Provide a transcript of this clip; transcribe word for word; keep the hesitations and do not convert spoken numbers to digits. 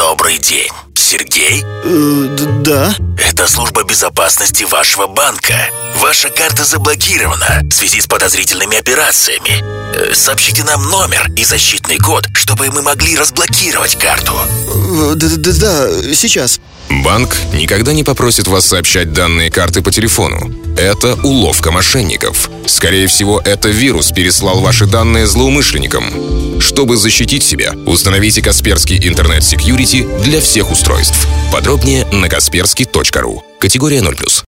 Добрый день. Сергей? Э, да. Это служба безопасности вашего банка. Ваша карта заблокирована в связи с подозрительными операциями. Э, Сообщите нам номер и защитный код, чтобы мы могли разблокировать карту. Да-да-да, сейчас. Банк никогда не попросит вас сообщать данные карты по телефону. Это уловка мошенников. Скорее всего, это вирус переслал ваши данные злоумышленникам. Чтобы защитить себя, установите Касперский интернет-секьюрити для всех устройств. Подробнее на касперский точка ру. Категория ноль плюс.